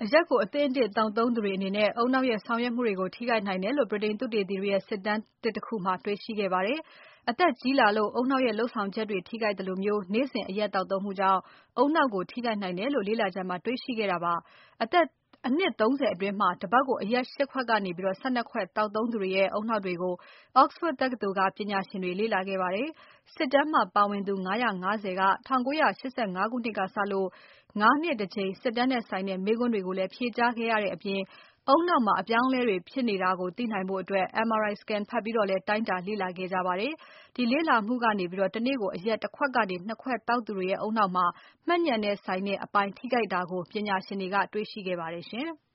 အရက်ကိုအသင့်အတင့်သောက်သုံးသူတွေအနေနဲ့ ဦးနှောက်ရဲ့ဆောင်ရွက်မှုတွေကို ထိခိုက်နိုင်တယ်လို့ ဗြိတိန်သုတေသီတွေရဲ့ စစ်တမ်းသစ်တခုမှာ တွေ့ရှိခဲ့ပါတယ်။ အသက်ကြီးလာလို့ ဦးနှောက်ရဲ့လုပ်ဆောင်ချက်တွေ ထိခိုက်သလိုမျိုး နေ့စဉ်အရက်သောက်သုံးမှုကြောင့် ဦးနှောက်ကိုထိခိုက်နိုင်တယ်လို့ လေ့လာချက်မှာ တွေ့ရှိခဲ့တာပါ။ အနှစ် ၃၀ အတွင်း တပတ်ကို အရက် ၈ ခွက်ကနေ ၁၂ ခွက်သောက်သုံးသူတွေရဲ့ ဦးနှောက်တွေကို Oxford တက္ကသိုလ်က ပညာရှင်တွေ လေ့လာခဲ့ပါတယ်။ စစ်တမ်းမှာပါဝင်သူ ၅၅၀ က 1985 ခုနှစ်ကစလို့ ၅ နှစ်တကြိမ် စစ်တမ်းနဲ့ဆိုင်တဲ့ မေးခွန်းတွေကိုလည်း ဖြေကြားခဲ့ရတဲ့အပြင် ဦးနှောက်မှာ အပြောင်းအလဲတွေဖြစ်နေတာကို သိနိုင်ဖို့ MRI scan ဖတ်ပြီးတော့လည်း တိုင်းတာလေ့လာခဲ့ကြပါတယ်။ ဒီလေ့လာမှုကနေ တနေ့ကို အရက် ၁ ခွက်ကနေ ၂ ခွက်သောက်သူတွေရဲ့ ဦးနှောက်မှာ မှတ်ဉာဏ်နဲ့ဆိုင်တဲ့အပိုင်းထိခိုက်တာကို ပညာရှင်တွေက တွေ့ရှိခဲ့ပါတယ်ရှင်။